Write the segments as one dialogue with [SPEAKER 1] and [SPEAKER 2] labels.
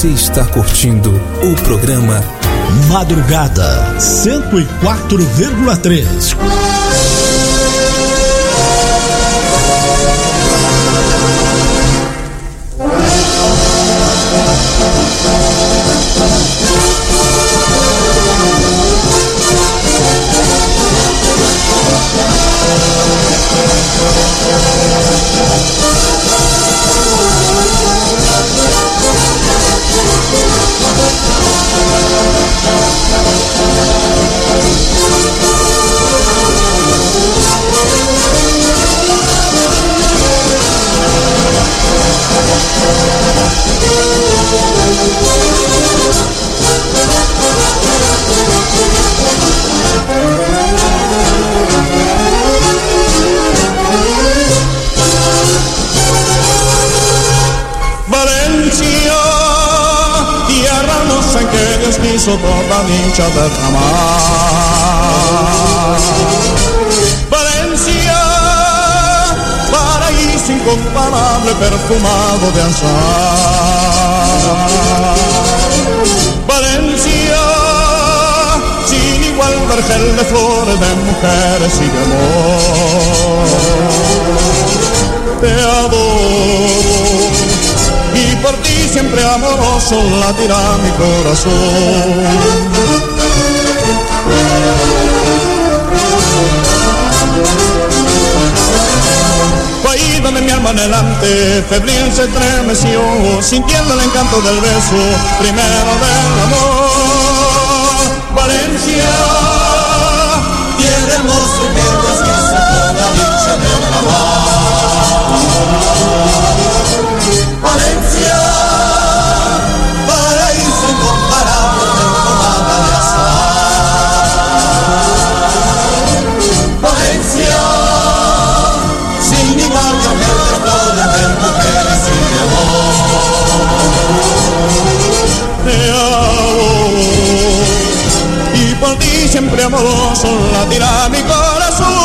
[SPEAKER 1] Você está curtindo o programa
[SPEAKER 2] Madrugada 104,3.
[SPEAKER 3] Toda dicha derramar. Valencia, paraíso incomparable, perfumado de azahar. Valencia, sin igual vergel de flores, de mujeres y de amor. Te adoro y por ti siempre amoroso latirá mi corazón. Fue ahí donde mi alma anhelante febril se estremeció, sintiendo el encanto del beso primero del amor. Valencia tiene hermoso y verde esquizo toda dicha del amor. Valencia, paraíso incomparable, perfumada de azahar. Valencia, sin igual de flores, de mujeres y de amor. Te amo y por ti siempre amoroso latirá mi corazón.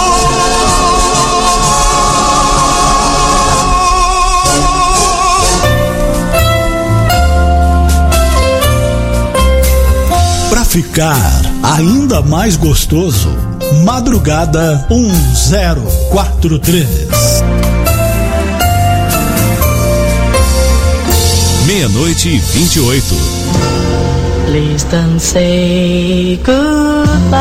[SPEAKER 2] Ficar ainda mais gostoso, Madrugada 1043.
[SPEAKER 4] 00:28.
[SPEAKER 5] Please don't say goodbye.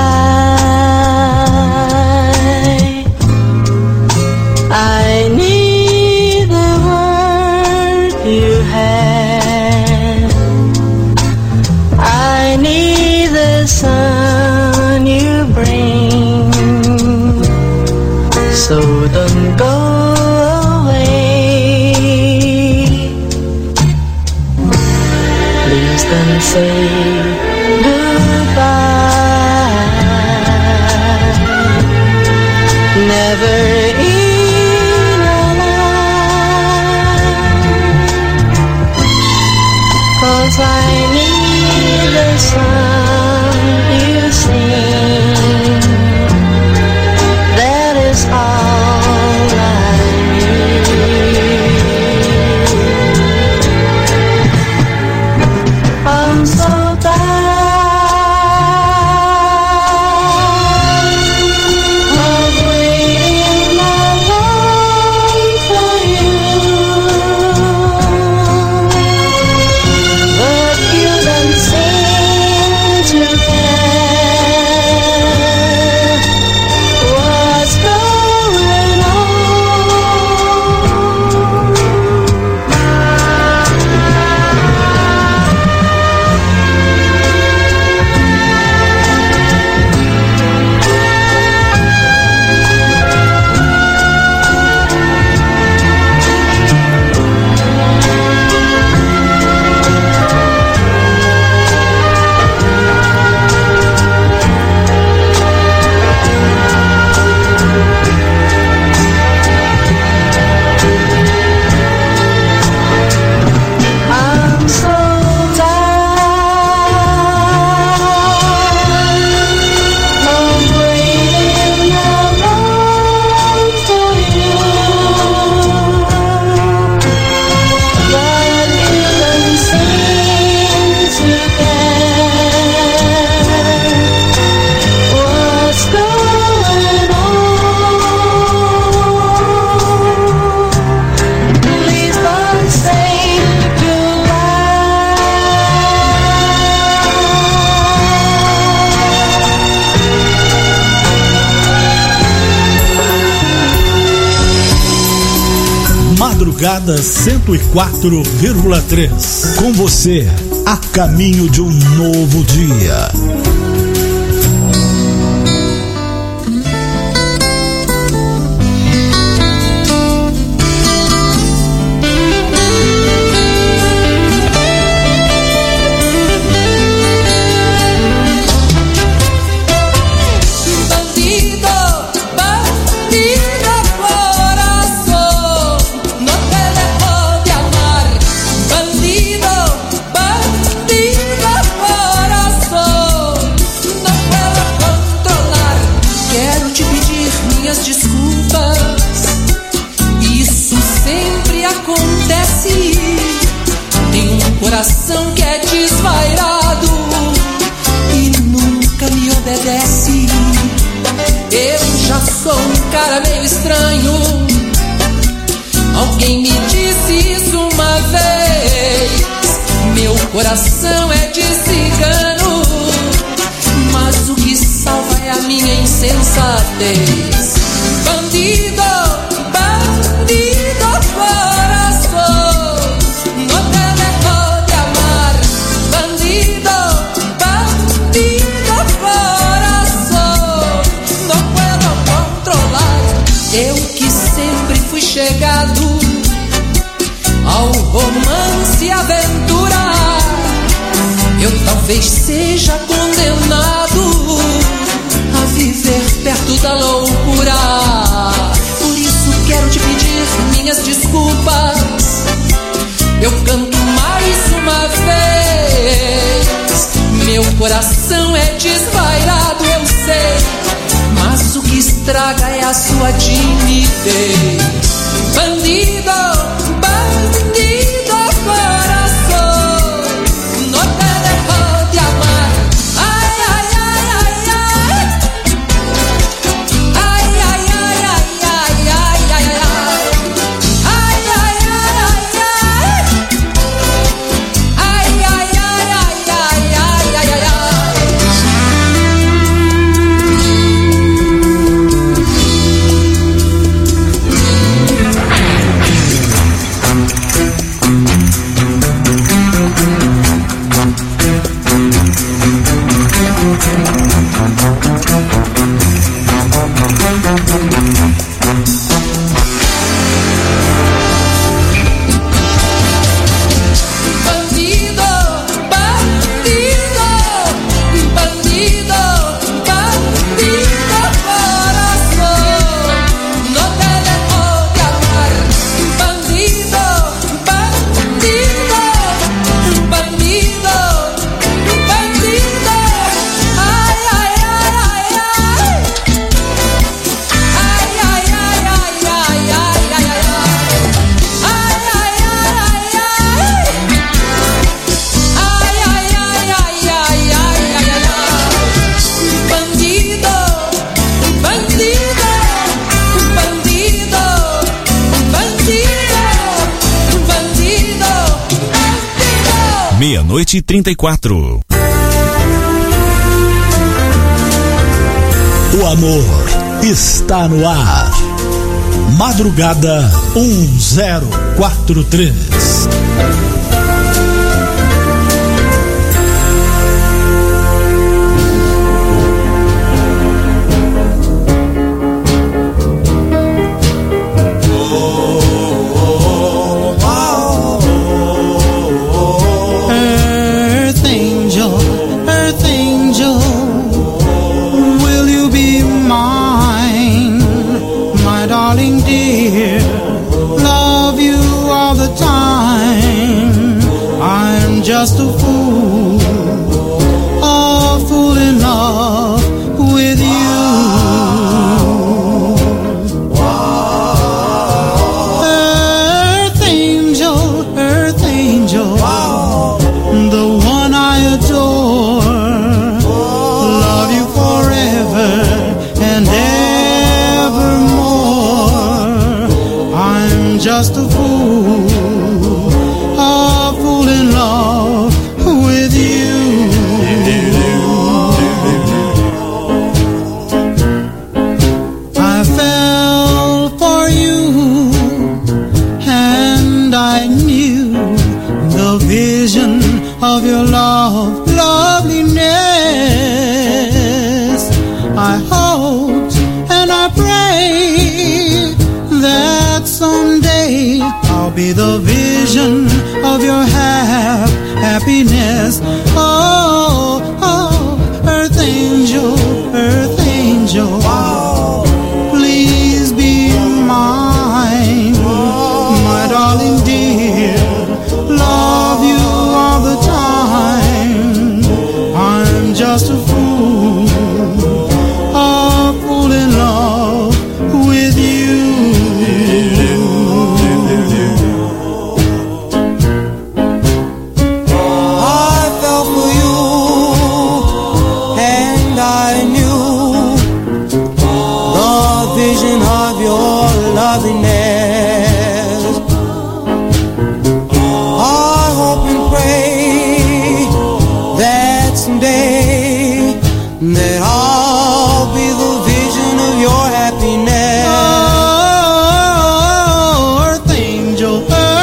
[SPEAKER 5] I need the word you have. I need the sun you bring. So don't go away. Please don't say goodbye. Never in a life. 'Cause I need the song you sing. That is all I need. I'm so tired of waiting
[SPEAKER 2] Madrugada 104,3. Com você, a caminho de um novo dia.
[SPEAKER 6] Coração que é desvairado e nunca me obedece. Eu já sou um cara meio estranho. Alguém me disse isso uma vez. Meu coração é de cigano, mas o que salva é a minha insensatez. Bandido, bandido, coração. Eu que sempre fui chegado ao romance e aventura, eu talvez seja condenado a viver perto da loucura. Por isso quero te pedir minhas desculpas. Eu canto mais uma vez. Meu coração é desvairado, eu sei, mas o que estraga é a sua timidez. Bandido, bandido, coração, no te dejo de amar. Ai, ai, ai, ai, ai. Ai, ai, ai, ai, ai, ai, ai, ai. Ai, ai, ai, ai, ai. Ai, ai, ai, ai, ai, ai, ai, ai.
[SPEAKER 4] Meia-noite e 34.
[SPEAKER 2] O amor está no ar. Madrugada 1043.
[SPEAKER 7] Just a fool, in love with you. Earth angel, the one I adore. Love you forever and evermore. I'm just a fool in love with you. I fell for you and be the vision of your happiness. Oh, oh, earth angel, please be mine, my darling dear. Love you all the time. I'm just a fool in love with you. I fell for you, and I knew the vision of your loveliness. I hope and pray that someday that I'll be the vision of your happiness. Oh, earth angel,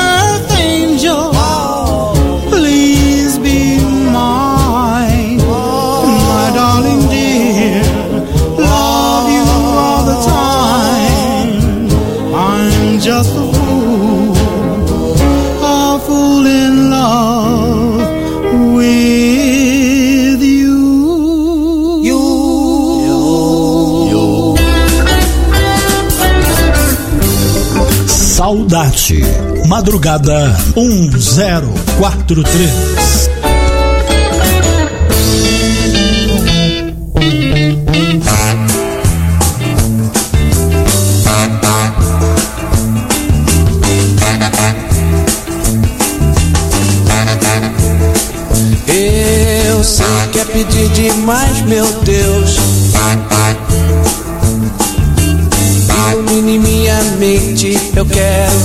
[SPEAKER 7] please be mine, my darling dear. Love you all the time. I'm just a fool in love with you.
[SPEAKER 2] Saudade. Madrugada 1043.
[SPEAKER 6] Eu sei que é pedir demais, meu Deus. Ilumine minha mente, eu quero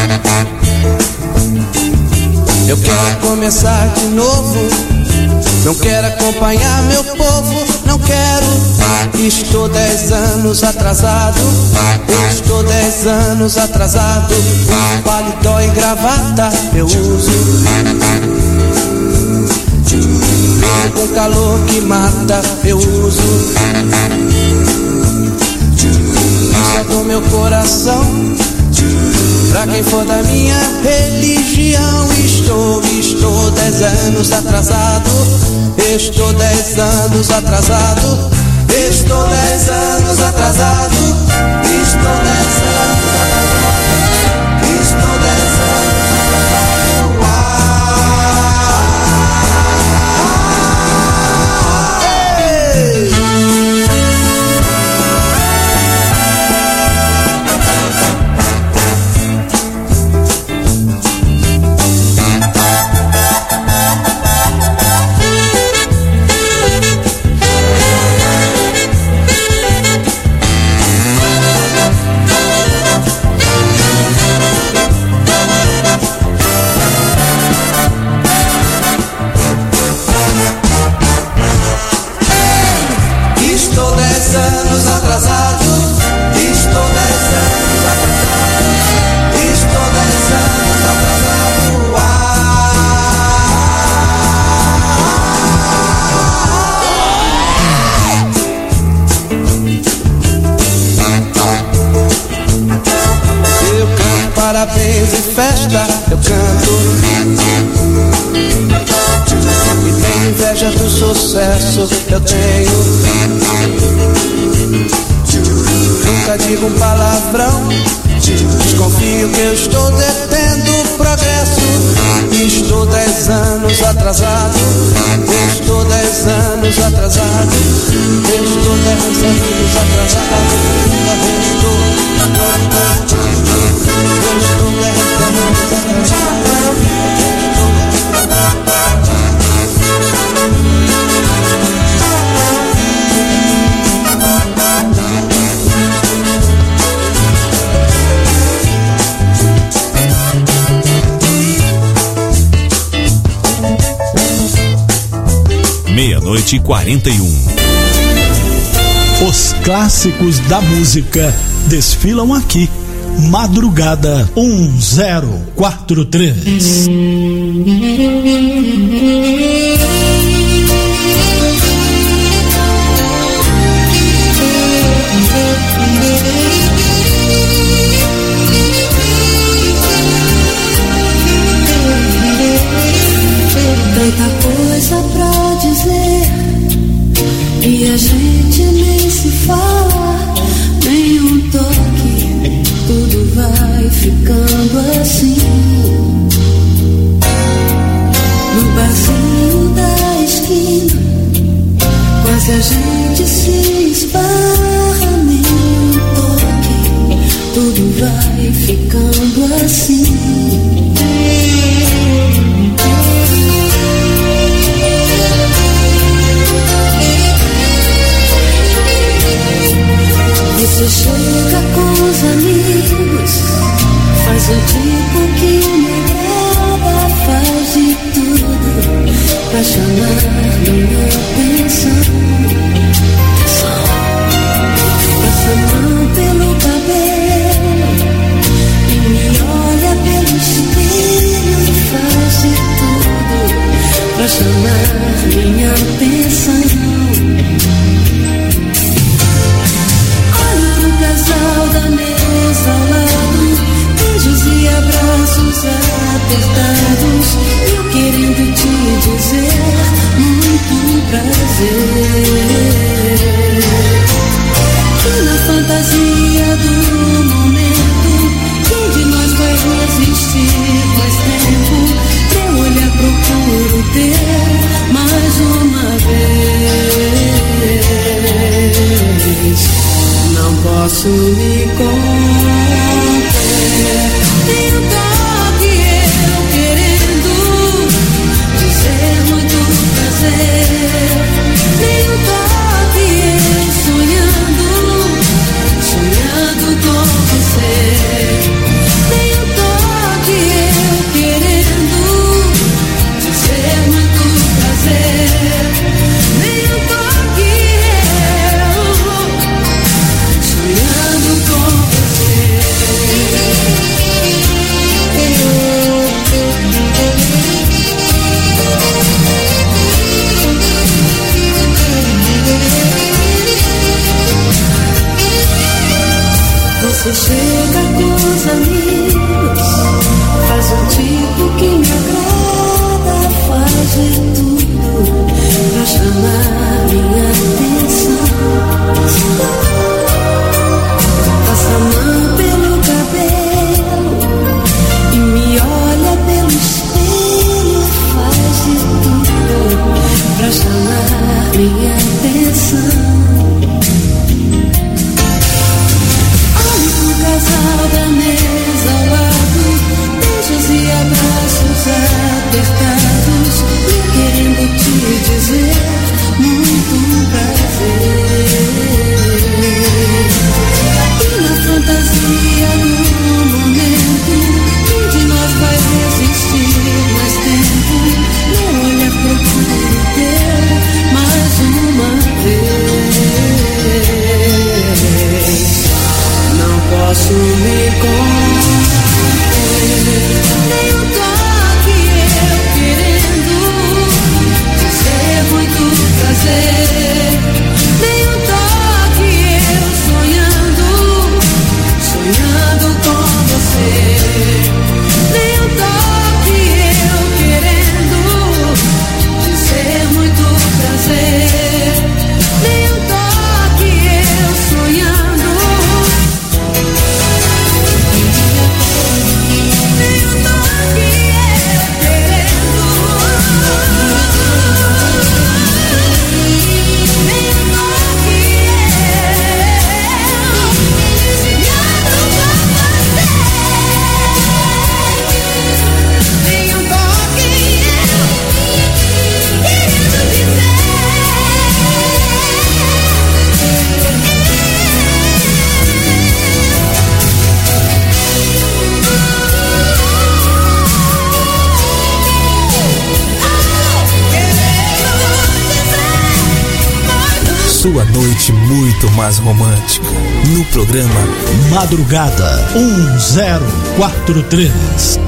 [SPEAKER 6] começar de novo. Não quero acompanhar meu povo, não quero. Estou 10 anos atrasado, estou 10 anos atrasado. Paletó e gravata eu uso, com calor que mata eu uso. Isso é do meu coração, pra quem for da minha religião. Estou 10 anos atrasado, estou 10 anos atrasado, estou 10 anos atrasado, estou 10 anos atrasado, estou 10 anos parabéns e festa, eu canto. E tenho inveja do sucesso, eu tenho. Nunca digo um palavrão, desconfio que eu estou detendo o progresso. Estou 10 anos atrasado, estou 10 anos atrasado, estou 10 anos atrasado, estou 10 anos atrasado.
[SPEAKER 4] Meia-noite e 41.
[SPEAKER 2] Os clássicos da música desfilam aqui. Madrugada 1043.
[SPEAKER 5] a gente nem se fala, nem um toque, tudo vai ficando assim. No barzinho da esquina, quase a gente se esbarra, nem um toque, tudo vai ficando assim. Você chega com os amigos, faz o tipo que me agrada, faz de tudo pra chamar minha atenção. Passa a mão pelo cabelo e me olha pelo espelho, faz de tudo pra chamar minha atenção. Casal da mesa ao lado, beijos e abraços apertados, eu querendo te dizer muito prazer. E na fantasia do momento, quem de nós vai resistir mais tempo? Meu olhar procuro ter mais uma vez. Não posso me conter, tem um toque eu querendo dizer muito prazer, tem um toque eu sonhando com você, tem um toque eu querendo dizer muito prazer, tem um toque sonhando com você. Você chega com os amigos, faz um tipo que me agrada, faz de tudo pra chamar minha atenção. Passa a mão pelo cabelo e me olha pelo espelho, faz de tudo pra chamar minha atenção. Olhe pro casal da mesa ao lado, beijos e abraços apertados, eu querendo te dizer muito prazer. E na fantasia do momento, quem de nós vai resistir mais tempo? Meu olhar procuro ter mais uma vez. Não posso me conter, nem um toque eu querendo dizer muito prazer, nem um toque eu sonhando com você, nem um toque eu querendo dizer muito prazer, nem um toque eu sonhando, nem um toque eu querendo, nem um toque
[SPEAKER 1] Sua noite muito mais romântica no programa
[SPEAKER 2] Madrugada 1043.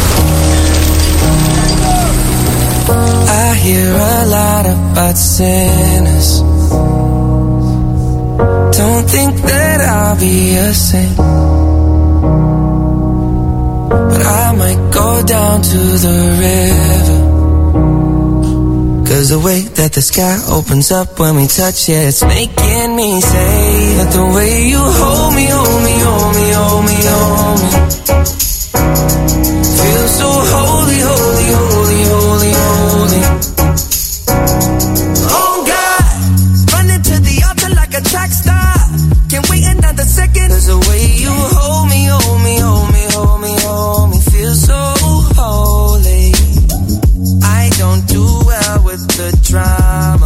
[SPEAKER 8] I hear a lot about sin. sinners. Don't think that I'll be a saint, but I might go down to the river. 'Cause the way that the sky opens up when we touch it, it's making me say that the way you hold me, hold me, hold me, hold me, hold me, feels so holy, holy, holy, holy, holy. Oh God, running to the altar like a track star, can't wait another second. 'Cause the way you hold me, hold me, hold me, hold me, hold me, feels so holy. I don't do well with the drama,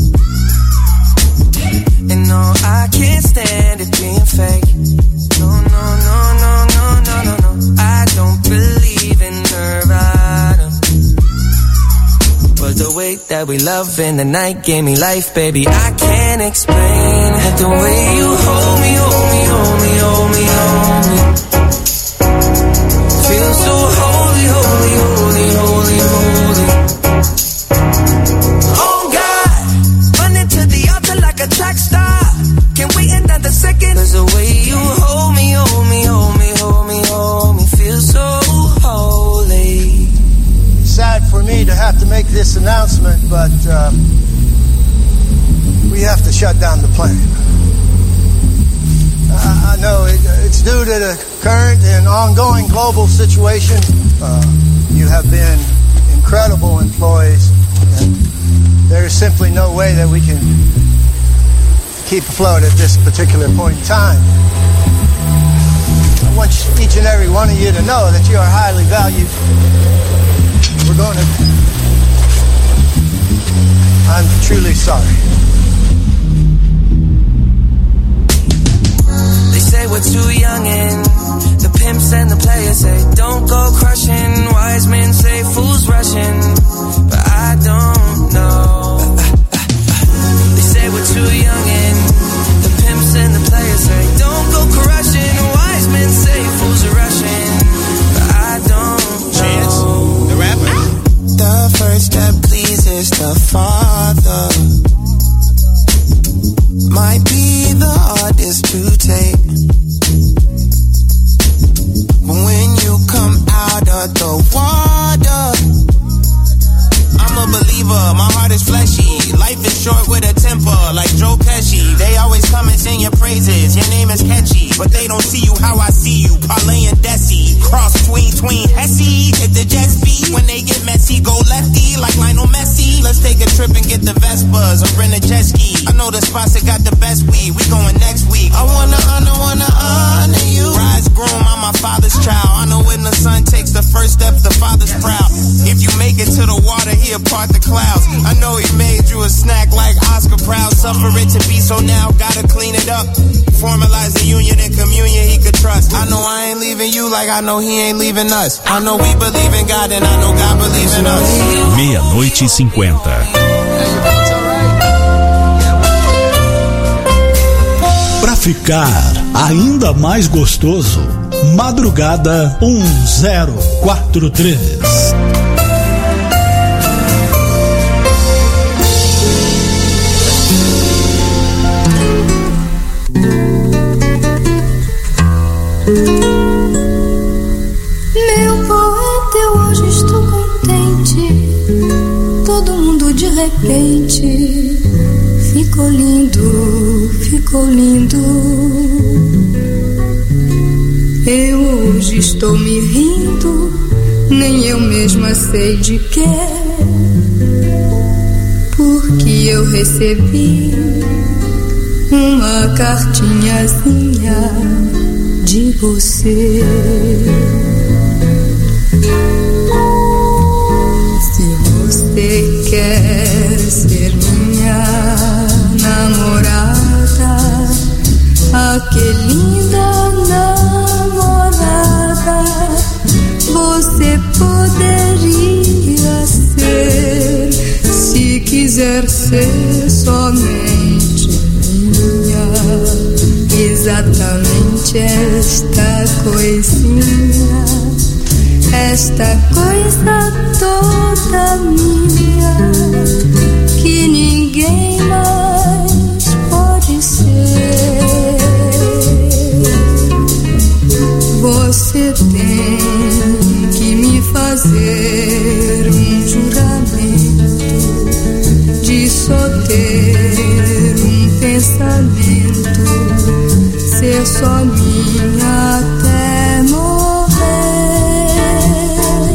[SPEAKER 8] and no, I can't stand it being fake. No, no, no, no, no, no, no, no. I don't believe in Nirvana, but the way that we love in the night gave me life, baby. I can't explain it. The way you hold me, hold me, hold me, hold me, hold me, feel so holy, holy, holy, holy, holy. Track star, can't wait another second. 'Cause the way you hold me, hold me, hold me, hold me, hold me, feels so holy.
[SPEAKER 9] Sad for me to have to make this announcement, but we have to shut down the plant. I know it's due to the current and ongoing global situation. You have been incredible employees, and there is simply no way that we can keep afloat at this particular point in time. I want each and every one of you to know that you are highly valued. I'm truly sorry.
[SPEAKER 8] They say we're too young and the pimps and the players say don't go crushing. Wise men say fools rushing, but I don't know. They say we're too young and the pimps and the players say don't go crushing. Wise men say fools are rushing, but I don't know.
[SPEAKER 10] Chance, the rapper.
[SPEAKER 8] The first step pleases the Father, might be the hardest to take, but when you come out of the water, I'm a believer, my heart is fleshy. Life is short with a temper, like Joe Pesci. They always come and sing your praises, your name is catchy, but they don't see you how I see you. Parlay and Desi, cross tween Hesse. Hit the jet speed, when they get messy, go lefty, like Lionel Messi. Let's take a trip and get the Vespas, or rent a jet ski. I know the spots that got the best weed, we going next week. I wanna honor you. Rise groom, I'm my father's child. I know when the son takes the first step, the father's proud. If you make it to the water, he'll part the clouds. I know he made you a snack like Oscar Proud. Suffer it to be, so now gotta clean it up. Formalize the union and communion he could trust. I know I ain't leaving you like I know he ain't leaving us. I know we believe in God and I know God believes in us.
[SPEAKER 4] 00:50.
[SPEAKER 2] Pra ficar ainda mais gostoso, Madrugada 1043.
[SPEAKER 5] Meu poeta, eu hoje estou contente. Todo mundo de repente ficou lindo, ficou lindo. Eu hoje estou me rindo, nem eu mesma sei de quê, porque eu recebi uma cartinhazinha de você. Se você quer ser minha namorada, ah, que linda namorada, você poderia ser, se quiser ser somente minha. Exatamente esta coisinha, esta coisa toda minha, que ninguém ninguém mais pode ser. Você tem que me fazer um juramento de só ter um pensamento, ser só minha até morrer.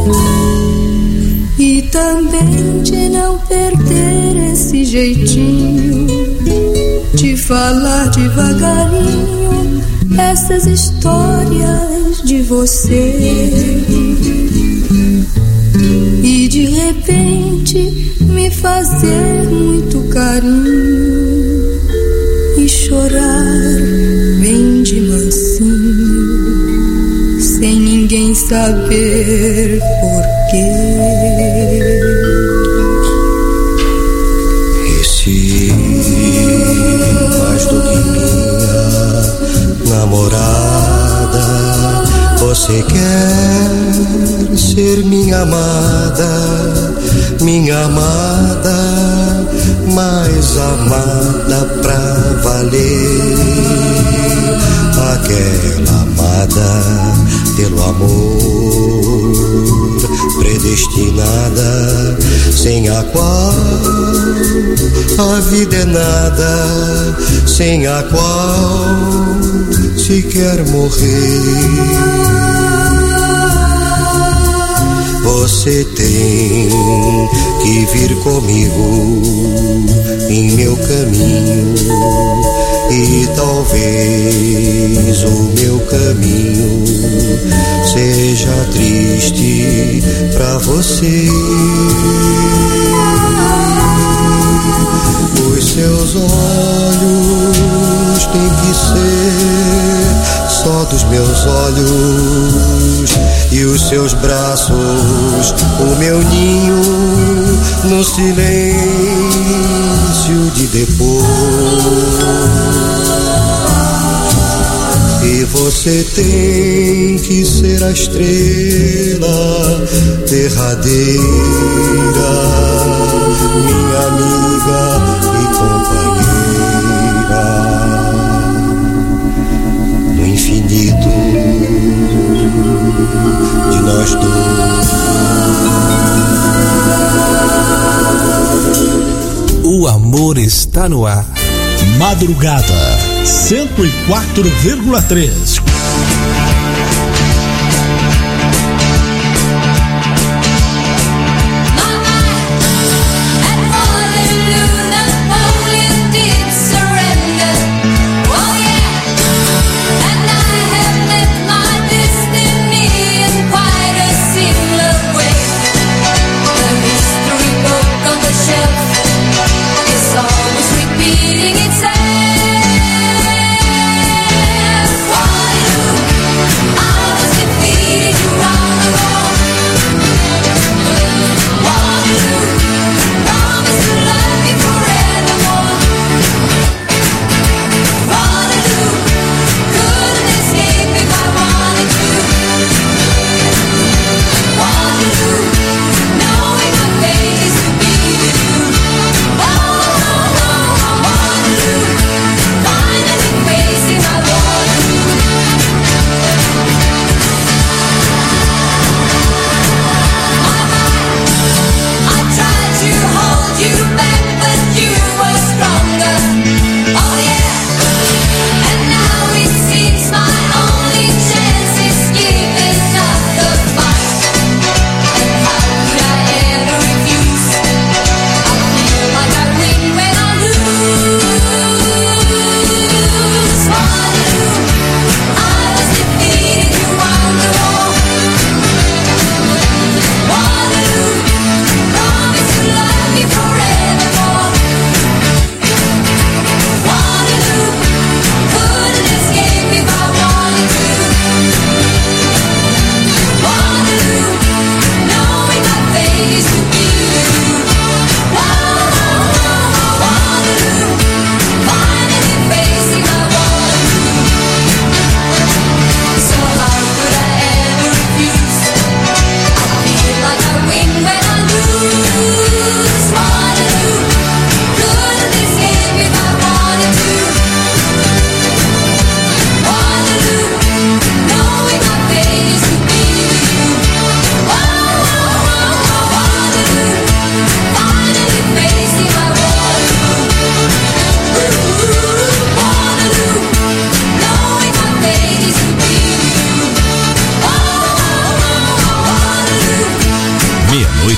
[SPEAKER 5] E também de não perder esse jeitinho de falar devagarinho essas histórias de você. E de repente me fazer muito carinho e chorar bem de mansinho, sem ninguém saber porquê.
[SPEAKER 10] E se mais do que minha namorada você quer ser minha amada, mais amada pra valer, aquela amada pelo amor predestinada, sem a qual a vida é nada, sem a qual se quer morrer. Você tem que vir comigo em meu caminho, e talvez o meu caminho seja triste pra você. Os seus olhos têm que ser só dos meus olhos, e os seus braços o meu ninho no silêncio de depois. E você tem que ser a estrela derradeira, minha amiga e companheira, no infinito de nós dois.
[SPEAKER 1] O amor está no ar.
[SPEAKER 2] Madrugada 104,3.
[SPEAKER 5] Repeating itself.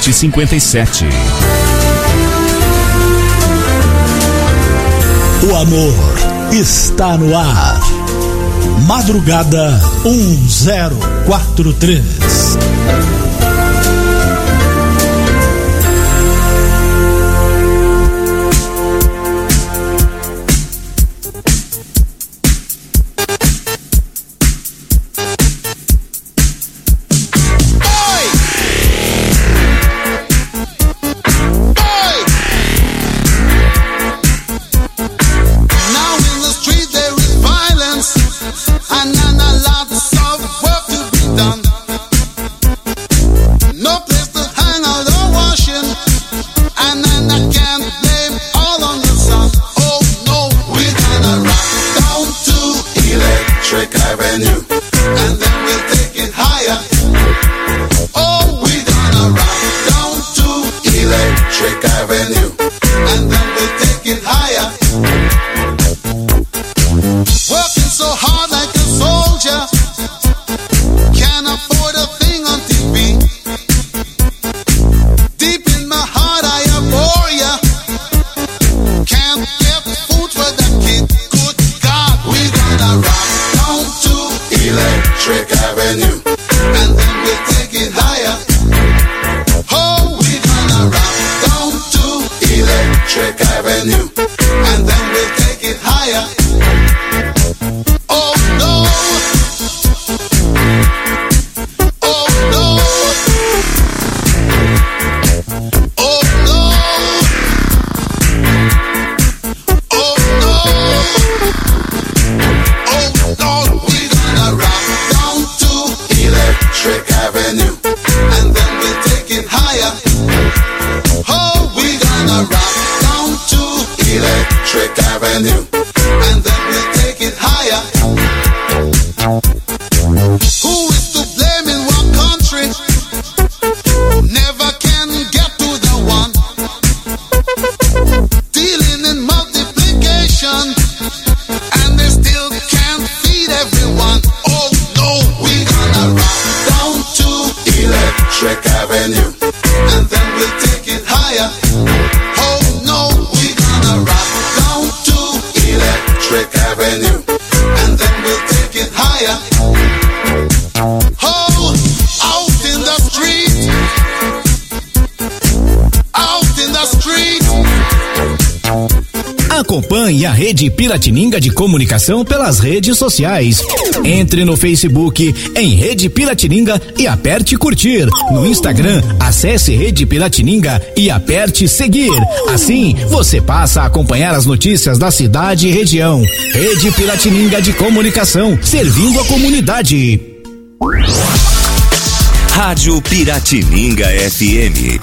[SPEAKER 4] meia-noite e 57.
[SPEAKER 2] O amor está no ar. Madrugada 1043.
[SPEAKER 11] Acompanhe a Rede Piratininga de Comunicação pelas redes sociais. Entre no Facebook em Rede Piratininga e aperte curtir. No Instagram, acesse Rede Piratininga e aperte seguir. Assim, você passa a acompanhar as notícias da cidade e região. Rede Piratininga de Comunicação, servindo a comunidade.
[SPEAKER 12] Rádio Piratininga FM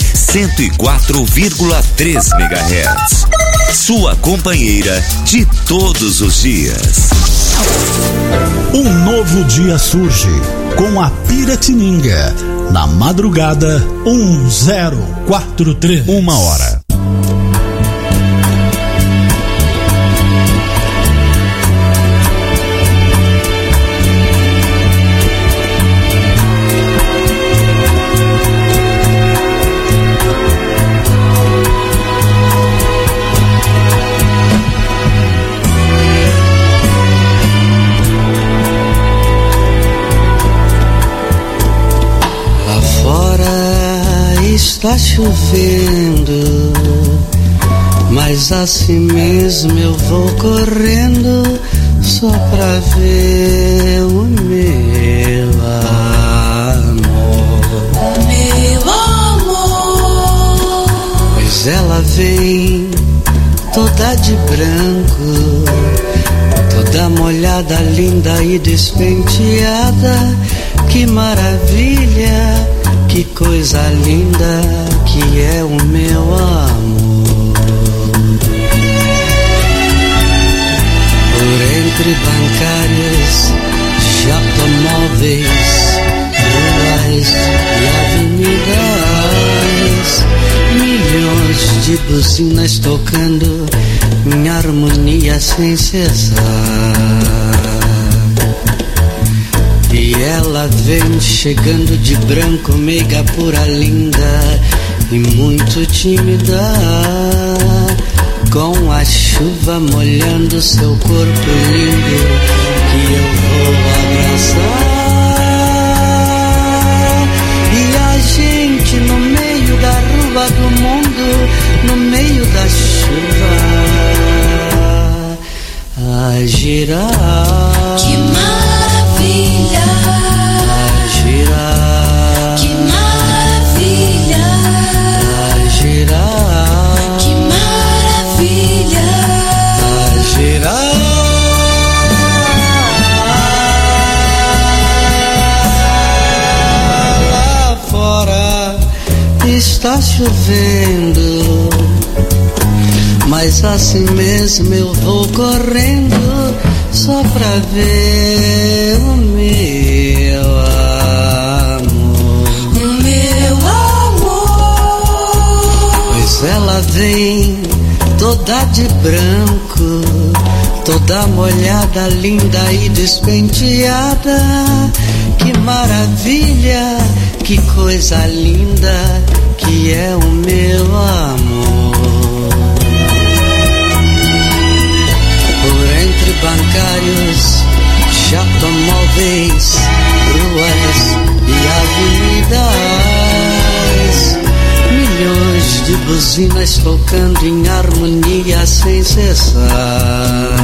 [SPEAKER 12] 104,3 MHz. Sua companheira de todos os dias.
[SPEAKER 2] Um novo dia surge com a Piratininga na madrugada 1043.
[SPEAKER 11] 1h.
[SPEAKER 13] Está chovendo, mas assim mesmo eu vou correndo só pra ver o meu amor.
[SPEAKER 5] Meu amor.
[SPEAKER 13] Pois ela vem toda de branco, toda molhada, linda e despenteada. Que maravilha! Que coisa linda que é o meu amor. Por entre bancários, de automóveis, ruas e avenidas, milhões de buzinas tocando em harmonia sem cessar. E ela vem chegando de branco, meiga pura linda, e muito tímida, com a chuva molhando seu corpo lindo, que eu vou abraçar. E a gente no meio da rua do mundo, no meio da chuva, a girar.
[SPEAKER 5] Que maravilha!
[SPEAKER 13] A girar.
[SPEAKER 5] Que maravilha!
[SPEAKER 13] A girar.
[SPEAKER 5] Que maravilha!
[SPEAKER 13] A girar. Lá fora está chovendo, mas assim mesmo eu vou correndo, só pra ver o meu amor.
[SPEAKER 5] O meu amor.
[SPEAKER 13] Pois ela vem toda de branco, toda molhada, linda e despenteada. Que maravilha, que coisa linda que é o meu amor. Por entre bancários, chatomóveis, ruas e avenidas, milhões de buzinas tocando em harmonia sem cessar.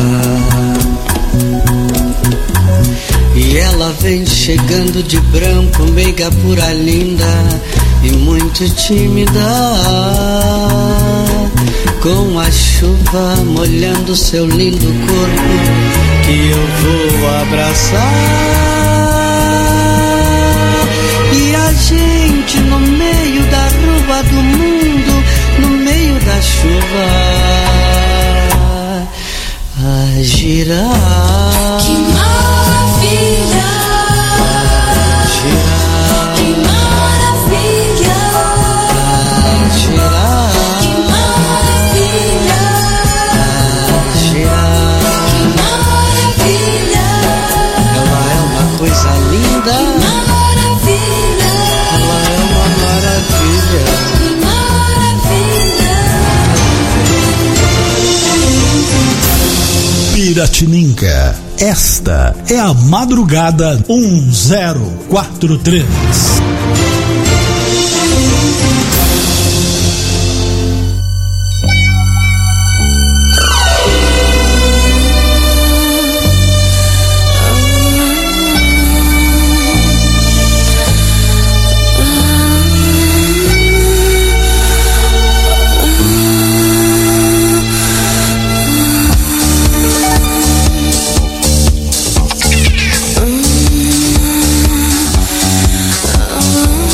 [SPEAKER 13] E ela vem chegando de branco, meiga pura, linda e muito tímida, com a chuva molhando seu lindo corpo, que eu vou abraçar. E a gente no meio da rua do mundo, no meio da chuva, a girar.
[SPEAKER 5] Que maravilha!
[SPEAKER 13] A girar.
[SPEAKER 5] Que maravilha!
[SPEAKER 13] A girar.
[SPEAKER 5] Que maravilha!
[SPEAKER 13] A girar.
[SPEAKER 5] Que maravilha!
[SPEAKER 13] Ela é uma coisa linda.
[SPEAKER 5] Que maravilha!
[SPEAKER 13] Ela é uma maravilha.
[SPEAKER 5] Que maravilha!
[SPEAKER 2] Piratininga, esta é a Madrugada 1043.
[SPEAKER 5] Oh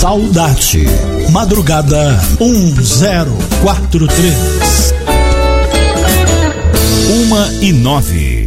[SPEAKER 2] Saudade. Madrugada 1043.
[SPEAKER 4] 1:09.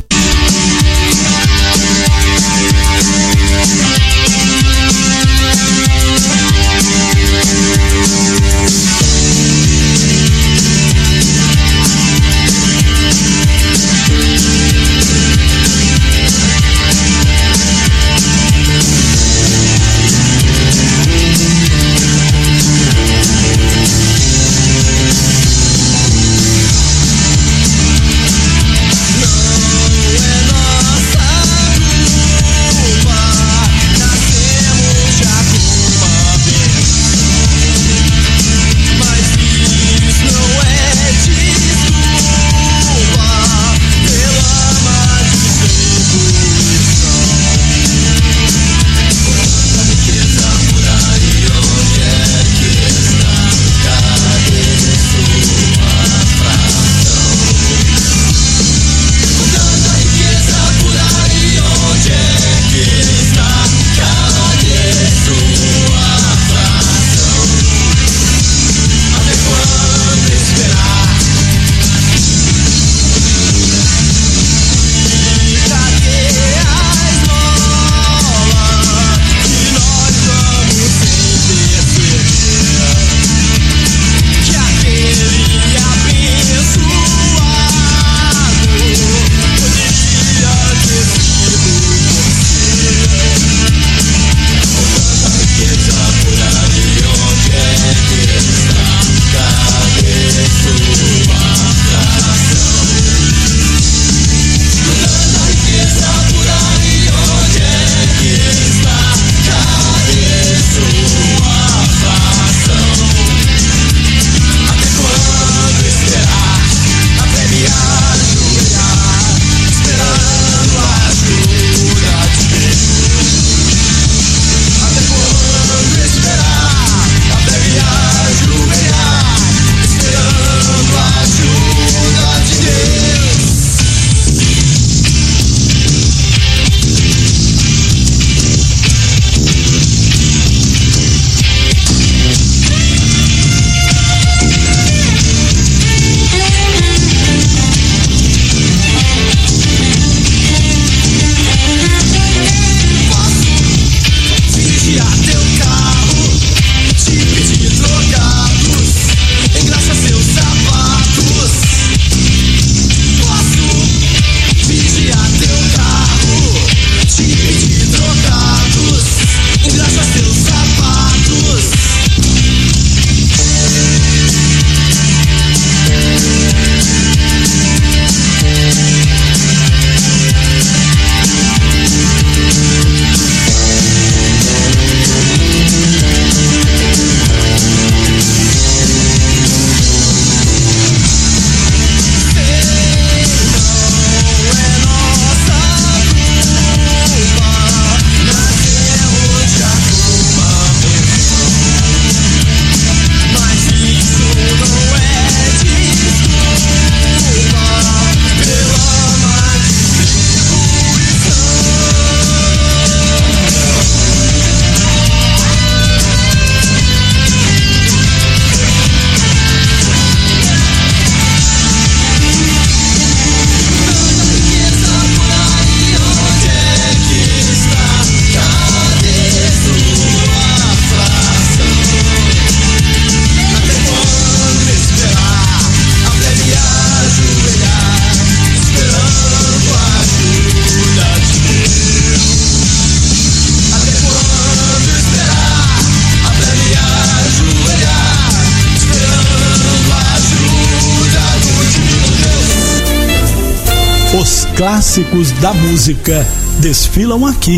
[SPEAKER 2] Os clássicos da música desfilam aqui.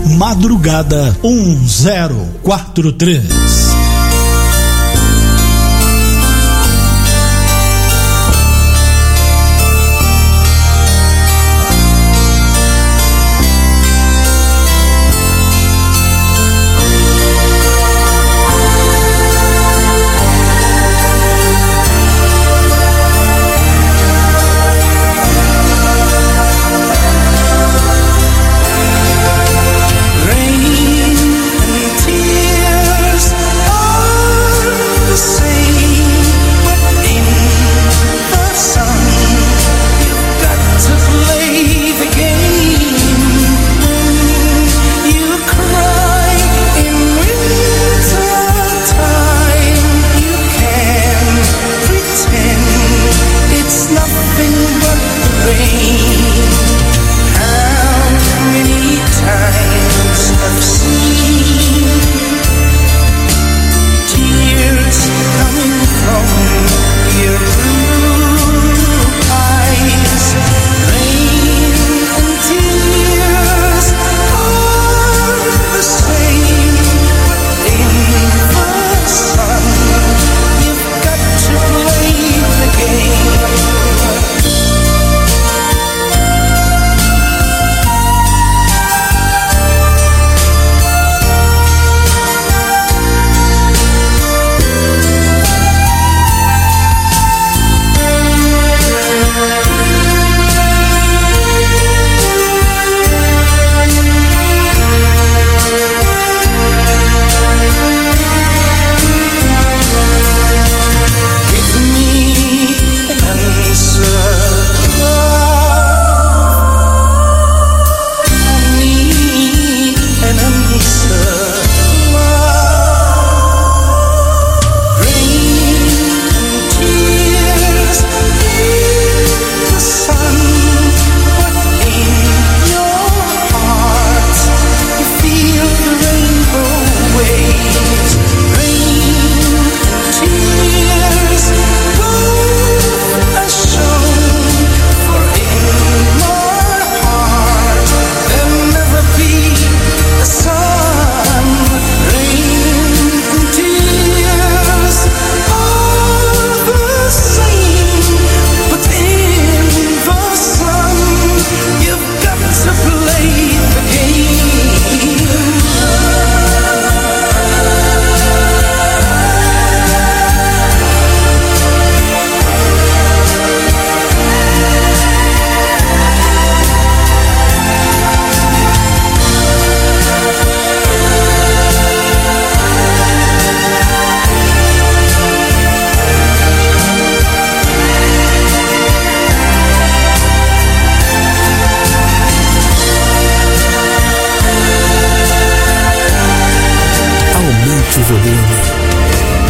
[SPEAKER 2] Madrugada 1043.
[SPEAKER 5] Rain and tears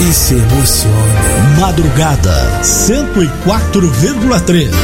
[SPEAKER 1] que se emociona.
[SPEAKER 2] Madrugada 104,3.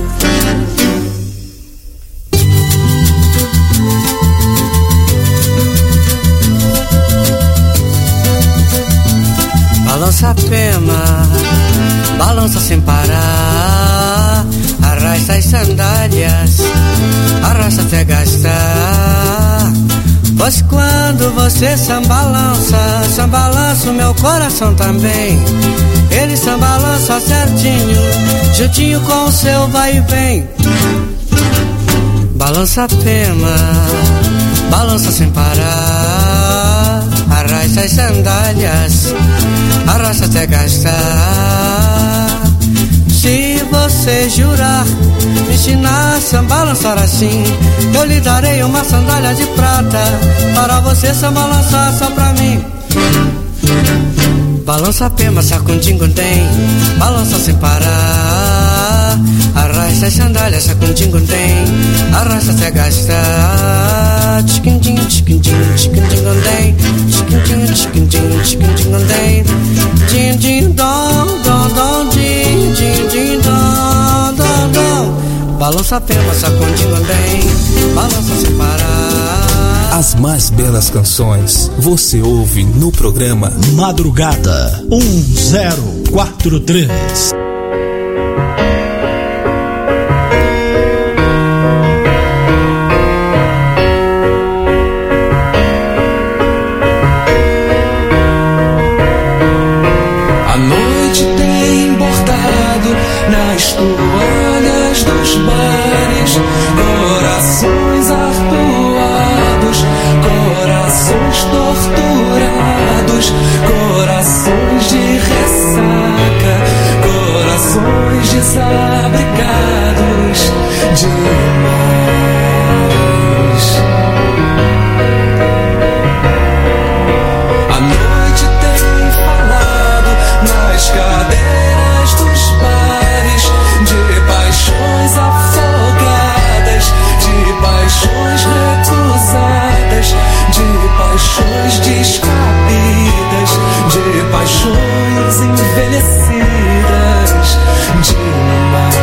[SPEAKER 13] Balança a pema, balança sem parar, arrasta as sandálias, arrasta até gastar. Pois quando você sambalança, sambalança o meu coração também. Ele sambalança certinho, juntinho com o seu vai e vem. Balança a pema, balança sem parar, arrasta as sandálias, arrasta até gastar. Se você jurar, me ensinar a sambalançar assim, eu lhe darei uma sandália de prata, para você sambalançar só pra mim. Balança a pema, sacundingundem, balança sem parar, arrasta as sandálias, sacundingundem, arrasta até gastar. Tchiquindim, tchiquindim, tchiquindingundem, tchiquindim, tchiquindim, tchiquindingundem, din din dom, dom dom, din din din dom, dom dom. Balança a pema, sacundingundem, balança sem parar.
[SPEAKER 1] As mais belas canções você ouve no programa
[SPEAKER 2] Madrugada 1043.
[SPEAKER 6] A noite tem bordado nas toalhas dos bares corações arpoados, corações torturados, corações de ressaca, corações desabrigados demais. A noite tem falado nas cadeiras dos bares de paixões afogadas, de paixões recusadas, de paixões descabidas, de paixões envelhecidas demais.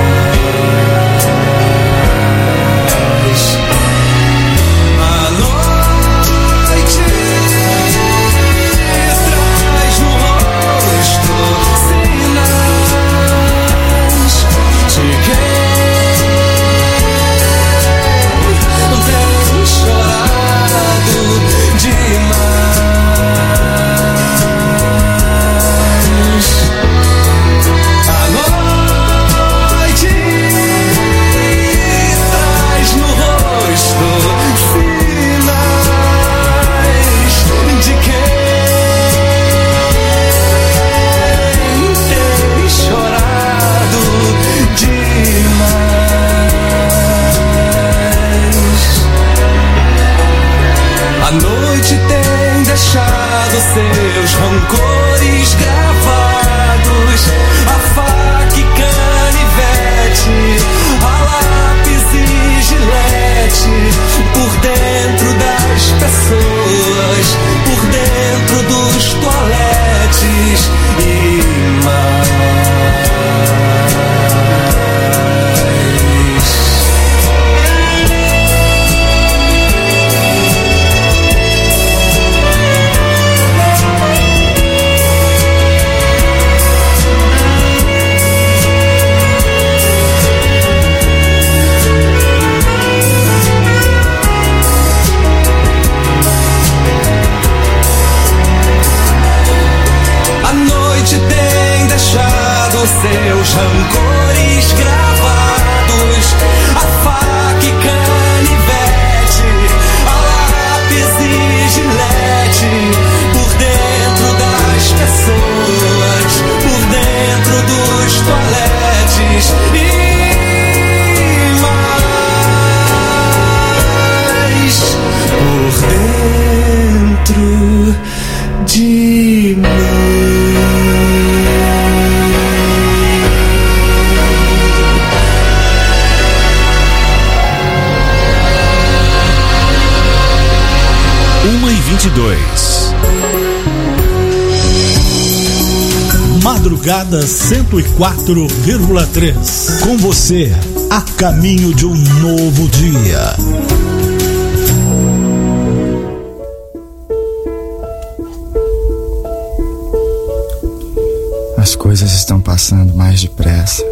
[SPEAKER 6] A noite traz no rosto sinais de quem tem chorado demais. A noite traz no rosto sinais de quem tem chorado demais. A noite tem deixado seus rancores gravados, a faca e canivete, a lápis e gilete, por dentro das pessoas, por dentro dos toaletes e mais. A noite tem deixado seus rancores gravados, a faca e canivete, a lápis e gilete, por dentro das pessoas, por dentro dos toaletes e mais, por dentro de mim.
[SPEAKER 2] Madrugada 104,3. Com você, a caminho de um novo dia.
[SPEAKER 14] As coisas estão passando mais depressa.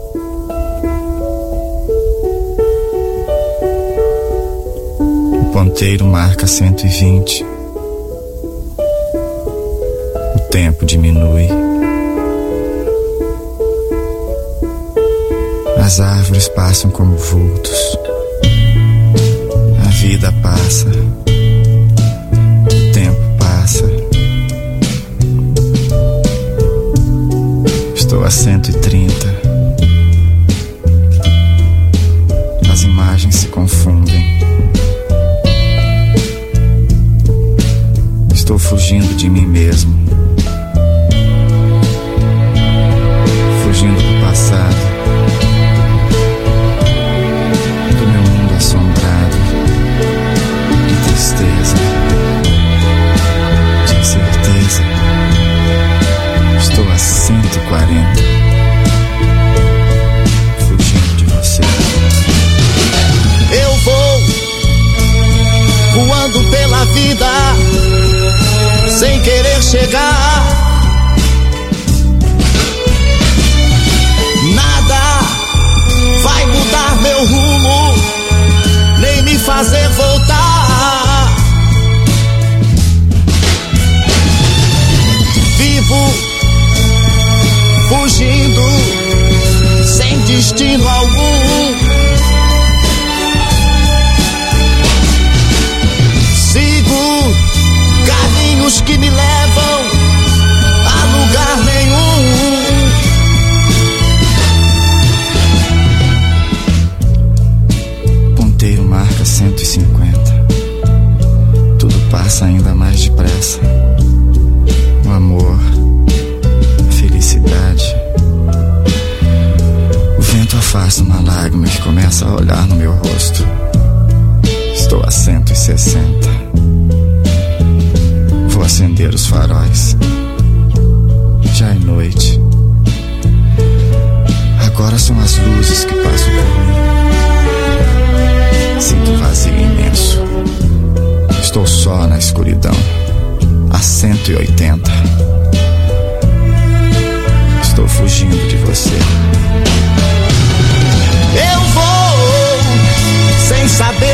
[SPEAKER 14] O ponteiro marca 120. O tempo diminui. As árvores passam como vultos. A vida passa. O tempo passa. Estou a 130. As imagens se confundem. Estou fugindo de mim mesmo. Fugindo do passado. Do meu mundo assombrado. De tristeza. De incerteza. Estou a 140. Fugindo de você.
[SPEAKER 15] Eu vou voando pela vida sem querer chegar. Nada vai mudar meu rumo, nem me fazer voltar. Vivo fugindo sem destino algum. Sigo caminhos que me levam a lugar nenhum.
[SPEAKER 14] Ponteiro marca 150. Tudo passa ainda mais depressa. O amor, a felicidade. O vento afasta uma lágrima que começa a olhar no meu rosto. Estou a 160. Vou acender os faróis. Já é noite. Agora são as luzes que passam por mim. Sinto um vazio imenso. Estou só na escuridão. A 180. Estou fugindo de você.
[SPEAKER 15] Eu vou sem saber